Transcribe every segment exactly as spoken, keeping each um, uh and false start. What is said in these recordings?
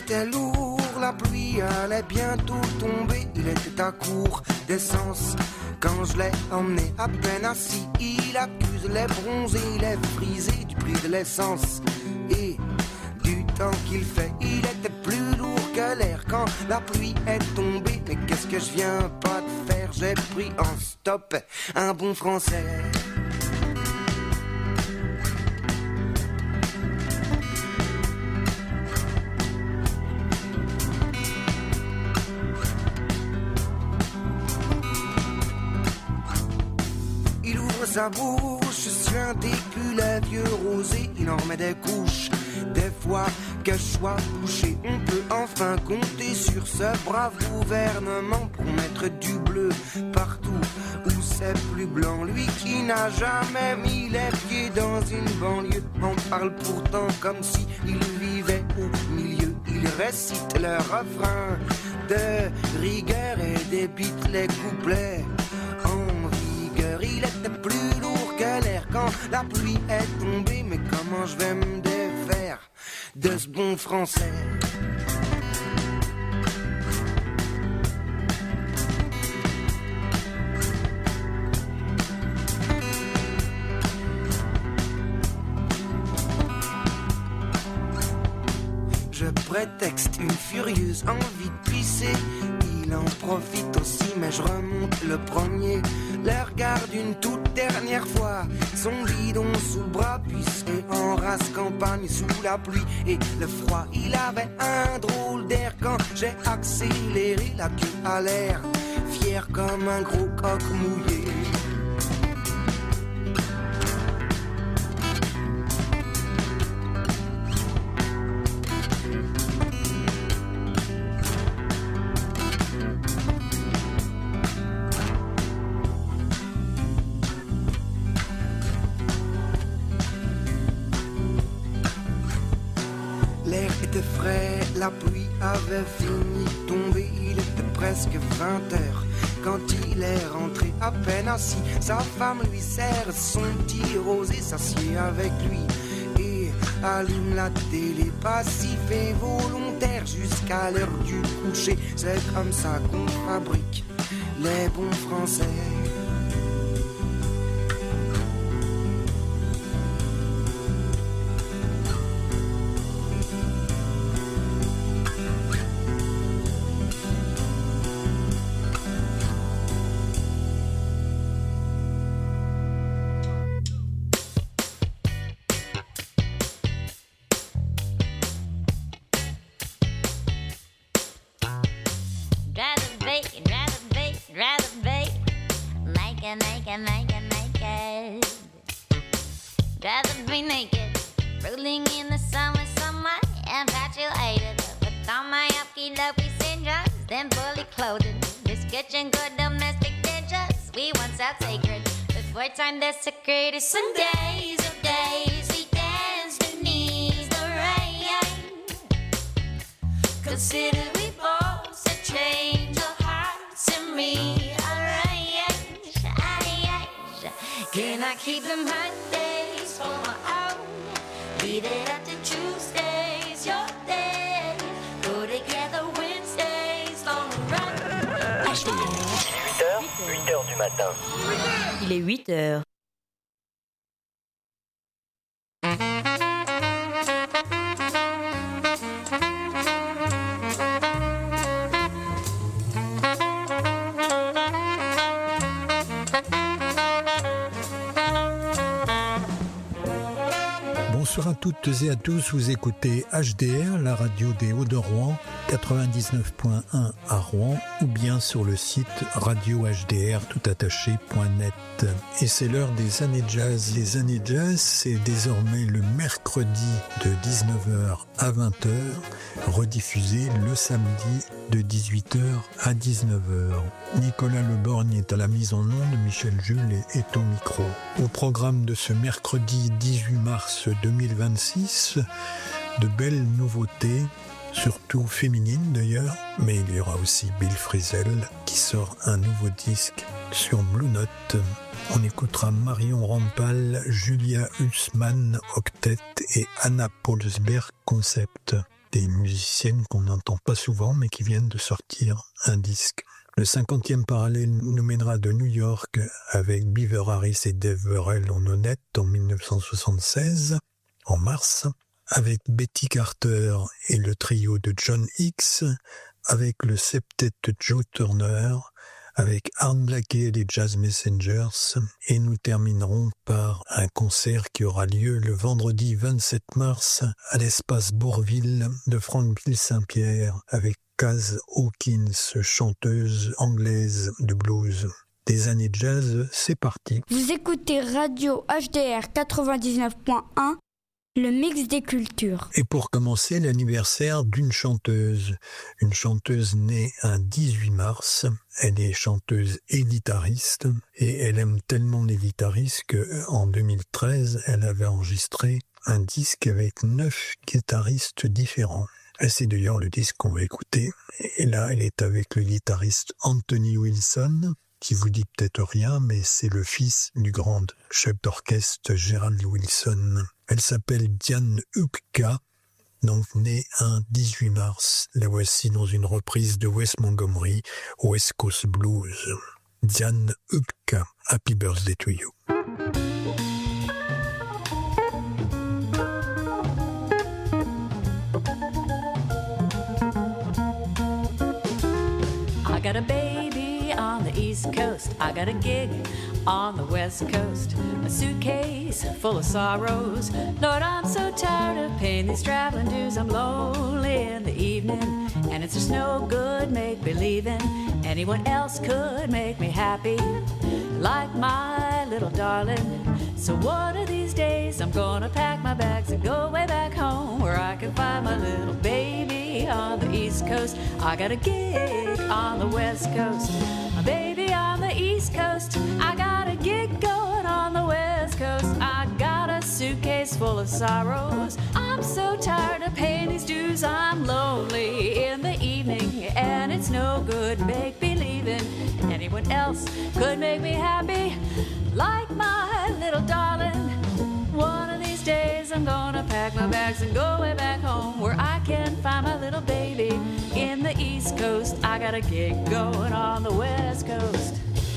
était lourd, la pluie allait bientôt tomber. Il était à court d'essence quand je l'ai emmené à peine assis. Il accuse les bronzés, les frisés du prix de l'essence et du temps qu'il fait. Il était plus lourd que l'air quand la pluie est tombée. Mais qu'est-ce que je viens pas de faire? J'ai pris en stop un bon français. Sa bouche suintée, puis les vieux rosés, il en remet des couches. Des fois que je sois couché, on peut enfin compter sur ce brave gouvernement pour mettre du bleu partout où c'est plus blanc. Lui qui n'a jamais mis les pieds dans une banlieue en parle pourtant comme si il vivait au milieu. Il récite le refrain de rigueur et débite les couplets en vigueur. Il était plus lourd que l'air quand la pluie est tombée. Mais comment je vais me défaire de ce bon français? Je prétexte une furieuse envie de pisser. Il en profite aussi, mais je remonte le premier. Le regarde une toute dernière fois, son bidon sous le bras, puis c'est en race campagne sous la pluie et le froid. Il avait un drôle d'air quand j'ai accéléré, la queue à l'air, fier comme un gros coq mouillé. La pluie avait fini de tomber, il était presque vingt heures quand il est rentré à peine assis. Sa femme lui sert son petit rosé, s'assied avec lui et allume la télé passif et volontaire jusqu'à l'heure du coucher. C'est comme ça qu'on fabrique les bons Français. Desecrated Sundays of days we dance beneath the rain. Consider we both a change of hearts and rearrange. Can I keep them Mondays for my own? Leave it up to Tuesdays, your day. Go together Wednesdays, long run. huit heures, huit heures du matin. Il est huit heures. Bonsoir à toutes et à tous, vous écoutez H D R, la radio des Hauts-de-Rouen, quatre-vingt-dix-neuf point un à Rouen, ou bien sur le site radio h d r tout attaché point net. Et c'est l'heure des années jazz. Les années jazz, c'est désormais le mercredi de dix-neuf heures à vingt heures, rediffusé le samedi de dix-huit heures à dix-neuf heures. Nicolas Leborgne est à la mise en onde, Michel Jules est au micro. Au programme de ce mercredi dix-huit mars deux mille vingt-six, de belles nouveautés, surtout féminines d'ailleurs, mais il y aura aussi Bill Frisell qui sort un nouveau disque sur Blue Note. On écoutera Marion Rampal, Julia Hussmann Octet et Anna Paulsberg Concept. des musiciennes qu'on n'entend pas souvent, mais qui viennent de sortir un disque. Le cinquantième parallèle nous mènera de New York avec Beaver Harris et Dave Burrell en honnête en dix-neuf cent soixante-seize, en mars, avec Betty Carter et le trio de John Hicks, avec le septet de Joe Turner, avec Art Blakey et les Jazz Messengers, et nous terminerons par un concert qui aura lieu le vendredi vingt-sept mars à l'espace Bourville de Franqueville-Saint-Pierre avec Kaz Hawkins, chanteuse anglaise de blues. Des années jazz, c'est parti. Vous écoutez Radio H D R quatre-vingt-dix-neuf point un, le mix des cultures. Et pour commencer, l'anniversaire d'une chanteuse. Une chanteuse née un dix-huit mars. Elle est chanteuse et guitariste. Et elle aime tellement les guitaristes qu'en deux mille treize, elle avait enregistré un disque avec neuf guitaristes différents. Et c'est d'ailleurs le disque qu'on va écouter. Et là, elle est avec le guitariste Anthony Wilson, qui vous dit peut-être rien, mais c'est le fils du grand chef d'orchestre Gerald Wilson. Elle s'appelle Diane Hupka, donc née un dix-huit mars. La voici dans une reprise de Wes Montgomery, West Coast Blues. Diane Hupka, Happy Birthday to You. I got a baby on the East Coast. I got a gig on the West Coast. A suitcase full of sorrows. Lord, I'm so tired of paying these traveling dues. I'm lonely in the evening, and it's just no good make-believing. Anyone else could make me happy, like my little darling. So one of these days I'm gonna pack my bags and go way back home, where I can find my little baby on the East Coast. I got a gig on the West Coast, a baby on the East Coast. I got a gig going on the West Coast. I got a suitcase full of sorrows. I'm so tired of paying these dues. I'm lonely in the evening, and it's no good make-believing. Anyone else could make me happy, like my little darling. One of these days I'm gonna pack my bags and go way back home, where I can find my little baby in the East Coast. I got a gig going on the West Coast.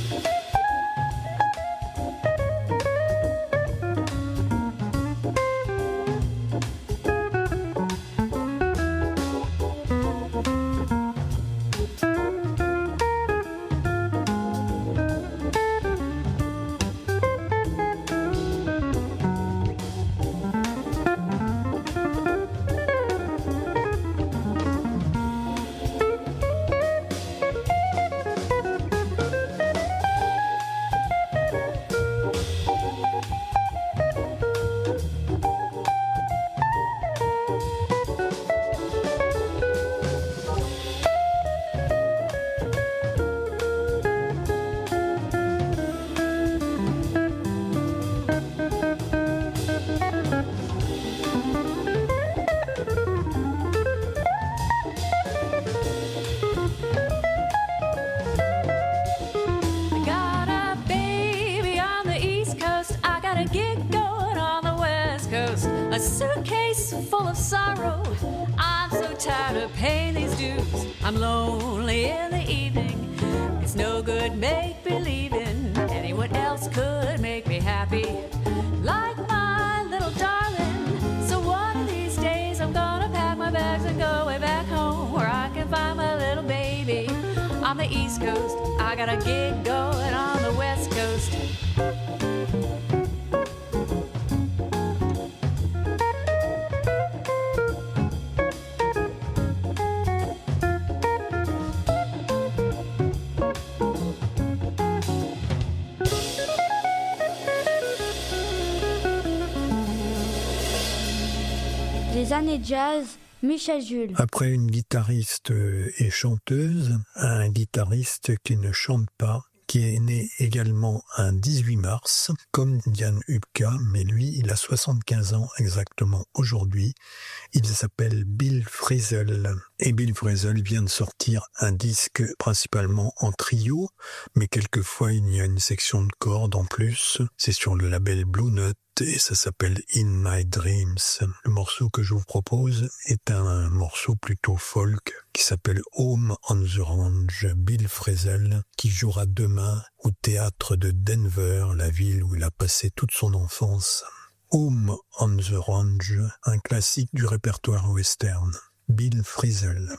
Suitcase full of sorrow. I'm so tired of paying these dues. I'm lonely in the evening. It's no good make-believing. Anyone else could make me happy, like my little darling. So one of these days I'm gonna pack my bags and go way back home, where I can find my little baby on the East Coast. I got a gig going on the West Coast. Les années jazz, Michel Jules. Après une guitariste et chanteuse, un guitariste qui ne chante pas, qui est né également un dix-huit mars, comme Diane Hupka, mais lui, il a soixante-quinze ans exactement aujourd'hui. Il s'appelle Bill Frisell. Et Bill Frisell vient de sortir un disque principalement en trio, mais quelquefois il y a une section de cordes en plus. C'est sur le label Blue Note. Smith et ça s'appelle In My Dreams. Le morceau que je vous propose est un morceau plutôt folk qui s'appelle Home on the Range. Bill Frisell qui jouera demain au théâtre de Denver, la ville où il a passé toute son enfance. Home on the Range, un classique du répertoire western. Bill Frisell.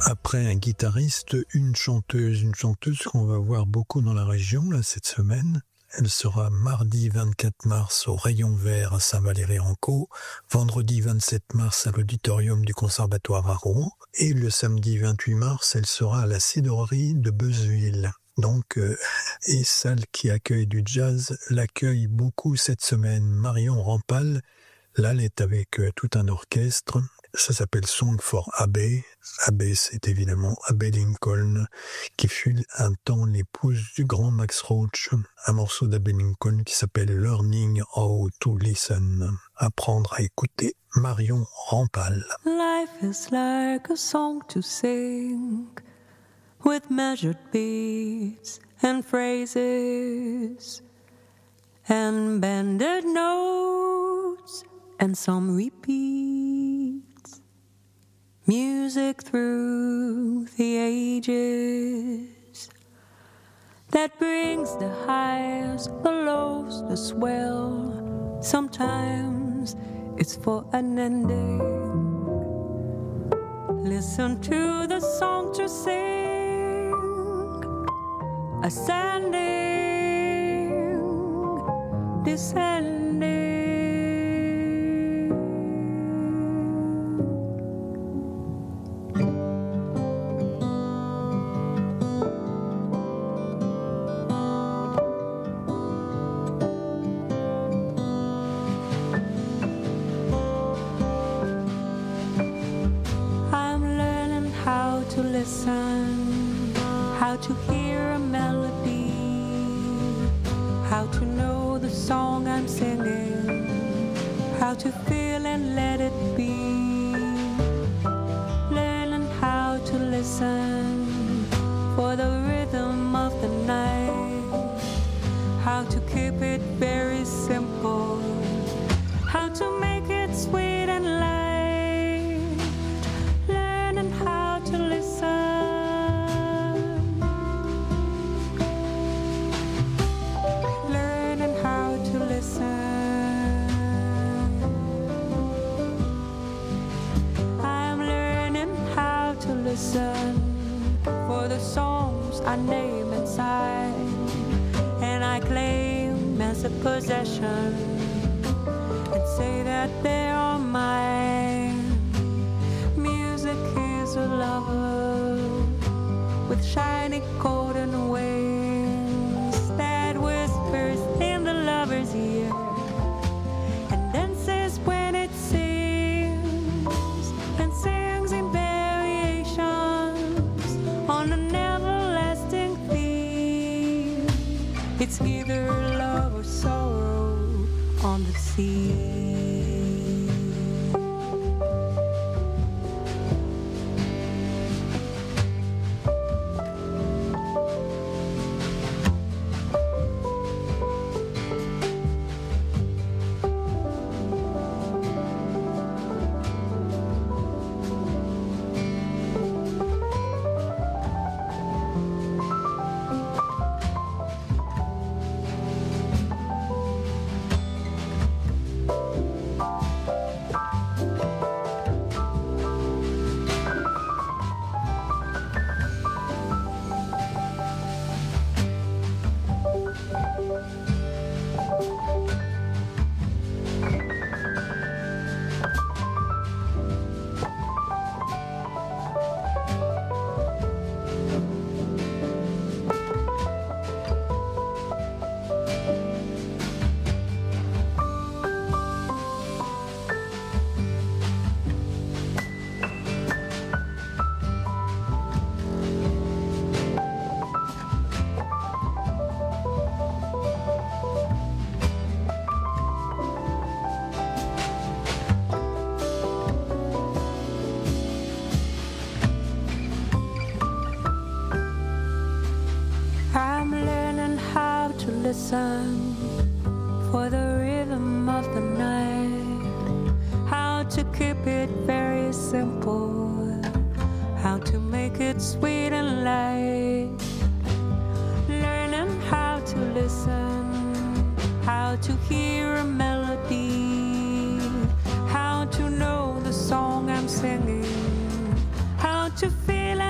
Après un guitariste, une chanteuse, une chanteuse qu'on va voir beaucoup dans la région là, cette semaine. Elle sera mardi vingt-quatre mars au Rayon Vert à Saint-Valery-en-Caux, vendredi vingt-sept mars à l'auditorium du Conservatoire à Rouen, et le samedi vingt-huit mars, elle sera à la Cidrerie de Beuzeville. Donc, euh, et salle qui accueille du jazz, l'accueille beaucoup cette semaine. Marion Rampal, là, elle est avec euh, tout un orchestre. Ça s'appelle Song for Abbey. Abbey, c'est évidemment Abbey Lincoln, qui fut un temps l'épouse du grand Max Roach. Un morceau d'Abbey Lincoln qui s'appelle Learning How to Listen. Apprendre à écouter. Marion Rampal. Life is like a song to sing, with measured beats and phrases, and bended notes, and some repeats. Music through the ages that brings the highs, the lows, the swell. Sometimes it's for an ending. Listen to the song to sing, ascending, descending. Listen, how to hear a melody, how to know the song I'm singing, how to feel and let it be, learning how to listen for the rhythm of the night, how to keep it very simple, how to make it sweet and light, learning how to listen. Listen for the songs I name inside, and I claim as a possession, and say that they are mine. Music is a lover with shiny golden wings that whispers in the lover's ear and dances when it sings, and sings in bed on an everlasting theme. It's either love or sorrow on the sea. Listen for the rhythm of the night, how to keep it very simple, how to make it sweet and light, learning how to listen, how to hear a melody, how to know the song I'm singing, how to feel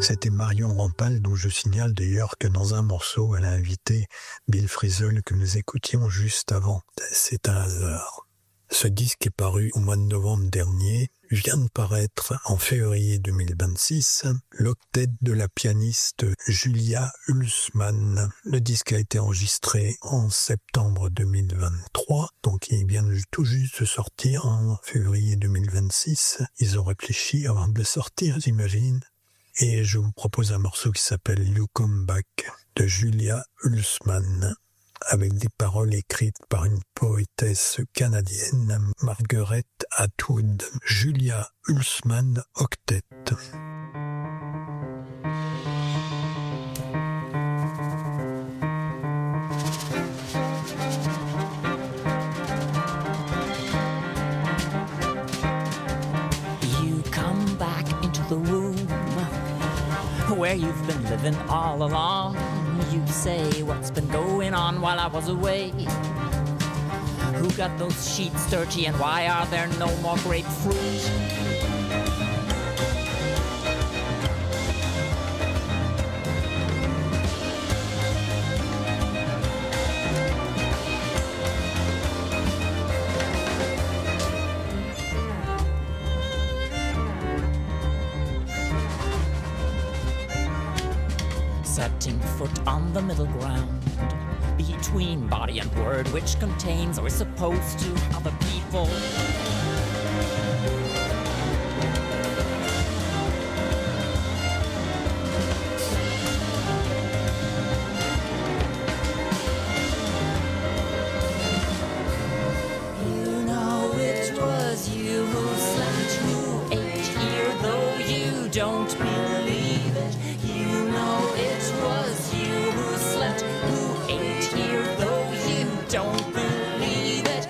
C'était Marion Rampal, dont je signale d'ailleurs que dans un morceau, elle a invité Bill Frisell que nous écoutions juste avant. C'est un hasard. Ce disque est paru au mois de novembre dernier. Vient de paraître en février deux mille vingt-six l'octet de la pianiste Julia Hulsmann. Le disque a été enregistré en septembre deux mille vingt-trois, donc il vient tout juste de sortir en février deux mille vingt-six. Ils ont réfléchi avant de le sortir, j'imagine. Et je vous propose un morceau qui s'appelle You Come Back de Julia Hulsmann, avec des paroles écrites par une poétesse canadienne, Margaret Atwood. Julia Hulsmann Octet. You come back into the room where you've been living all along. You say what's been going on while I was away. Who got those sheets dirty and why are there no more grapefruit? Setting foot on the middle ground between body and word, which contains or is supposed to other people. You know it was you who slept, who ate here, though you don't believe it. You know it was you who slept, who ate here, though you don't believe it.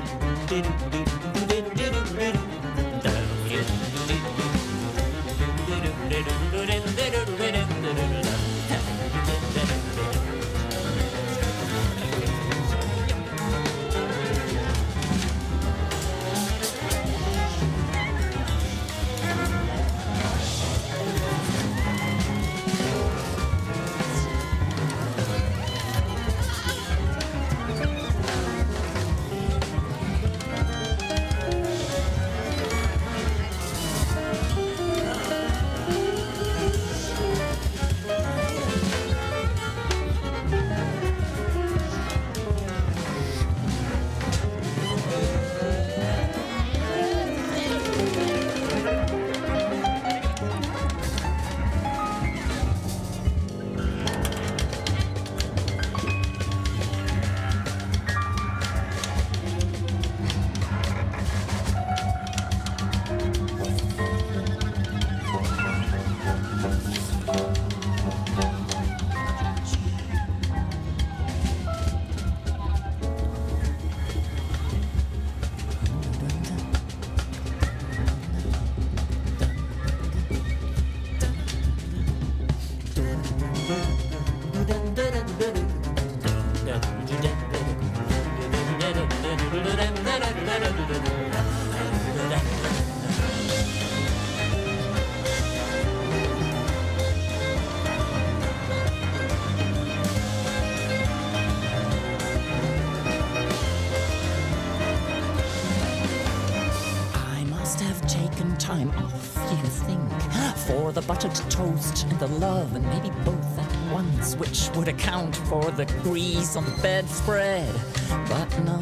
Time off, you think, for the buttered toast and the love, and maybe both at once, which would account for the grease on the bedspread. But no,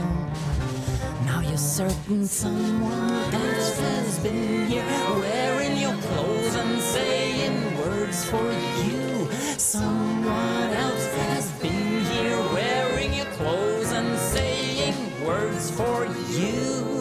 now you're certain someone else has been here, wearing your clothes and saying words for you. Someone else has been here, wearing your clothes and saying words for you.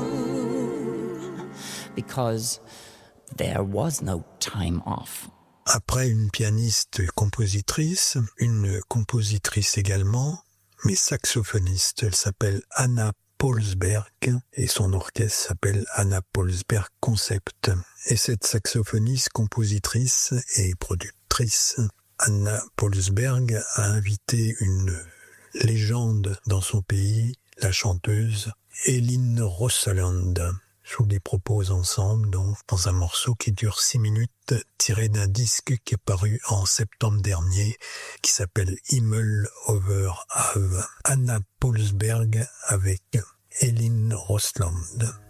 Because there was no time off. Après une pianiste compositrice, une compositrice également, mais saxophoniste, elle s'appelle Anna Paulsberg et son orchestre s'appelle Anna Paulsberg Concept. Et cette saxophoniste, compositrice et productrice, Anna Paulsberg a invité une légende dans son pays, la chanteuse Elin Rosseland. Je vous les propose ensemble, donc, dans un morceau qui dure six minutes, tiré d'un disque qui est paru en septembre dernier, qui s'appelle Himmel over Have. Anna Paulsberg avec Elin Rosland.